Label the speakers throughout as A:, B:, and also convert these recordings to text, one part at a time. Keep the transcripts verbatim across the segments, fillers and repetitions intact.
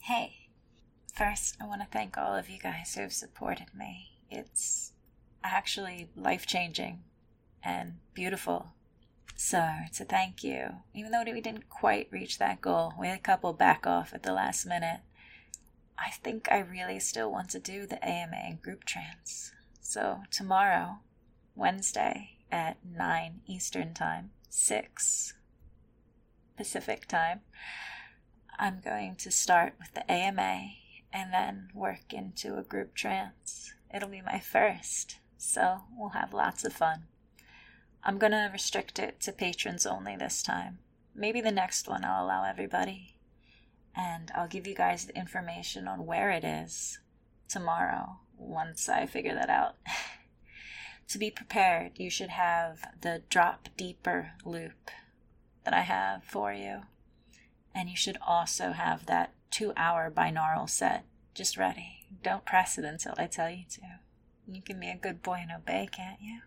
A: Hey, first I want to thank all of you guys who have supported me. It's actually life-changing and beautiful. So, to thank you, even though we didn't quite reach that goal, we had a couple back off at the last minute, I think I really still want to do the A M A and group trance. So, tomorrow, Wednesday at nine Eastern Time, six Pacific Time, I'm going to start with the A M A and then work into a group trance. It'll be my first, so we'll have lots of fun. I'm going to restrict it to patrons only this time. Maybe the next one I'll allow everybody. And I'll give you guys the information on where it is tomorrow once I figure that out. To be prepared, you should have the Drop Deeper loop that I have for you. And you should also have that two-hour binaural set just ready. Don't press it until I tell you to. You can be a good boy and obey, can't you?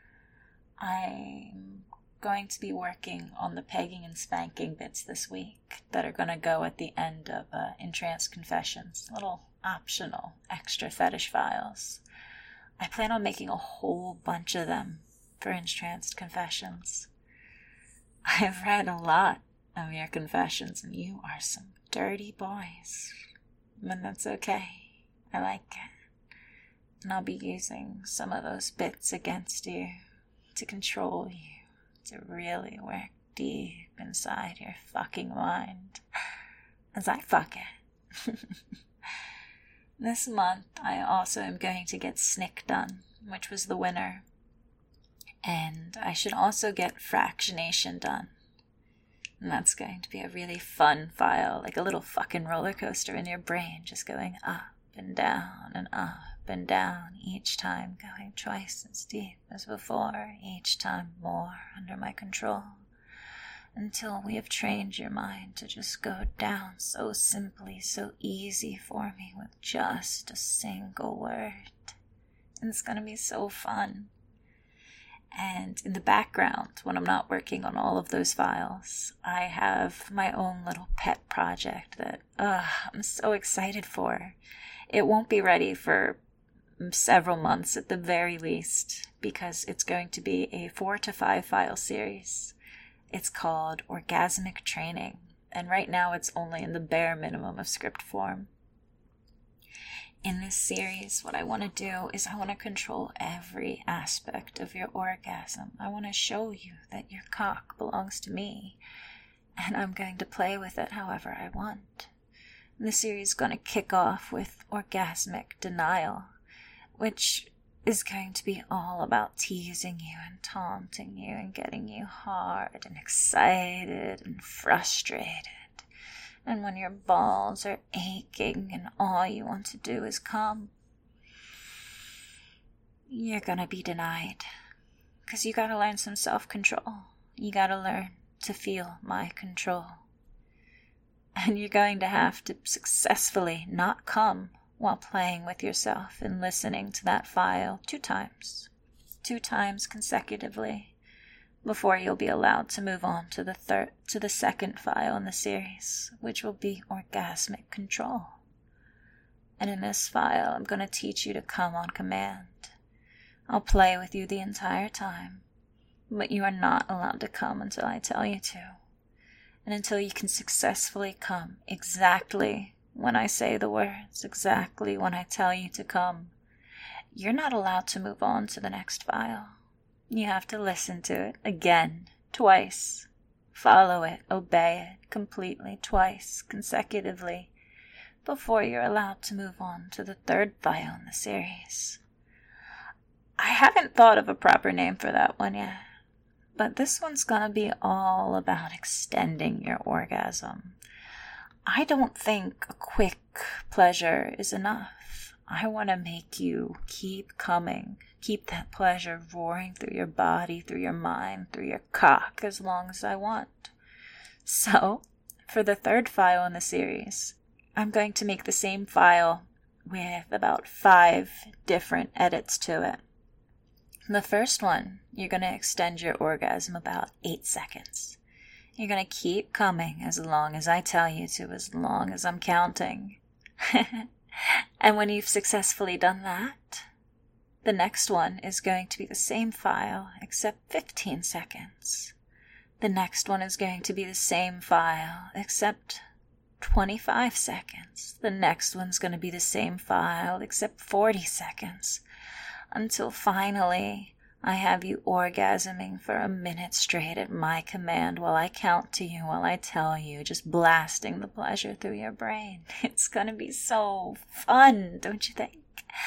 A: I'm going to be working on the pegging and spanking bits this week that are going to go at the end of uh, Entranced Confessions. Little optional extra fetish files. I plan on making a whole bunch of them for Entranced Confessions. I've read a lot of your confessions, and you are some dirty boys. But that's okay. I like it. And I'll be using some of those bits against you to control you, to really work deep inside your fucking mind as I fuck it. This month, I also am going to get Snick done, which was the winner. And I should also get Fractionation done. And that's going to be a really fun file, like a little fucking roller coaster in your brain, just going up and down and up and down, each time going twice as deep as before, each time more under my control, until we have trained your mind to just go down so simply, so easy for me with just a single word. And it's going to be so fun. And in the background, when I'm not working on all of those files, I have my own little pet project that uh, I'm so excited for. It won't be ready for several months at the very least, because it's going to be a four to five file series. It's called Orgasmic Training, and right now it's only in the bare minimum of script form. In this series, what I want to do is I want to control every aspect of your orgasm. I want to show you that your cock belongs to me, and I'm going to play with it however I want. And the series is going to kick off with Orgasmic Denial, which is going to be all about teasing you and taunting you and getting you hard and excited and frustrated. And when your balls are aching and all you want to do is come, you're gonna be denied. Because you gotta learn some self-control. You gotta learn to feel my control. And you're going to have to successfully not come while playing with yourself and listening to that file two times. Two times consecutively. Before you'll be allowed to move on to the third, to the second file in the series, which will be Orgasmic Control. And in this file, I'm going to teach you to come on command. I'll play with you the entire time, but you are not allowed to come until I tell you to, and until you can successfully come exactly when I say the words, exactly when I tell you to come. You're not allowed to move on to the next file. You have to listen to it again, twice. Follow it, obey it completely, twice, consecutively, before you're allowed to move on to the third file in the series. I haven't thought of a proper name for that one yet, but this one's gonna be all about extending your orgasm. I don't think a quick pleasure is enough. I want to make you keep coming. Keep that pleasure roaring through your body, through your mind, through your cock as long as I want. So, for the third file in the series, I'm going to make the same file with about five different edits to it. The first one, you're going to extend your orgasm about eight seconds. You're going to keep coming as long as I tell you to, as long as I'm counting. And when you've successfully done that, the next one is going to be the same file except fifteen seconds. The next one is going to be the same file except twenty-five seconds. The next one's going to be the same file except forty seconds. Until finally I have you orgasming for a minute straight at my command while I count to you, while I tell you, just blasting the pleasure through your brain. It's going to be so fun, don't you think?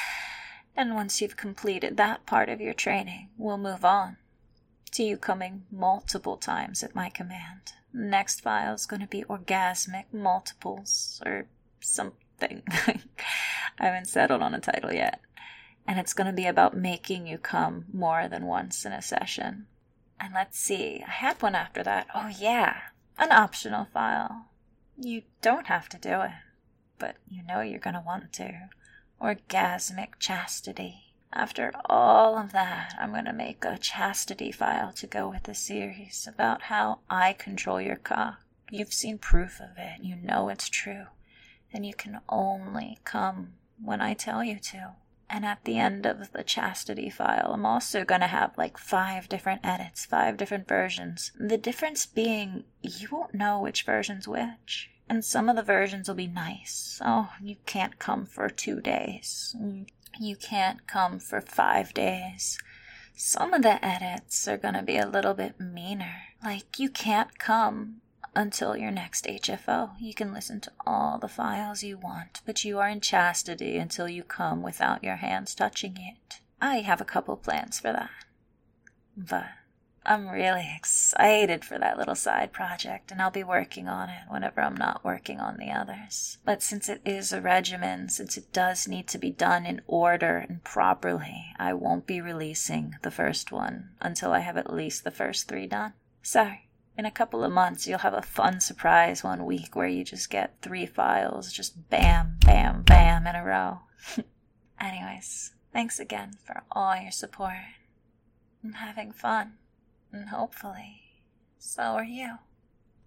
A: And once you've completed that part of your training, we'll move on to you coming multiple times at my command. The next file is going to be orgasmic multiples or something. I haven't settled on a title yet. And it's going to be about making you come more than once in a session. And let's see, I had one after that. Oh yeah, an optional file. You don't have to do it, but you know you're going to want to. Orgasmic chastity. After all of that, I'm going to make a chastity file to go with the series about how I control your cock. You've seen proof of it. You know it's true. And you can only come when I tell you to. And at the end of the chastity file, I'm also going to have like five different edits, five different versions. The difference being, you won't know which version's which. And some of the versions will be nice. Oh, you can't come for two days. You can't come for five days. Some of the edits are going to be a little bit meaner. Like, you can't come until your next H F O. You can listen to all the files you want, but you are in chastity until you come without your hands touching it. I have a couple plans for that. But I'm really excited for that little side project, and I'll be working on it whenever I'm not working on the others. But since it is a regimen, since it does need to be done in order and properly, I won't be releasing the first one until I have at least the first three done. So, in a couple of months, you'll have a fun surprise one week where you just get three files, just bam, bam, bam in a row. Anyways, thanks again for all your support. I'm having fun. And hopefully, so are you.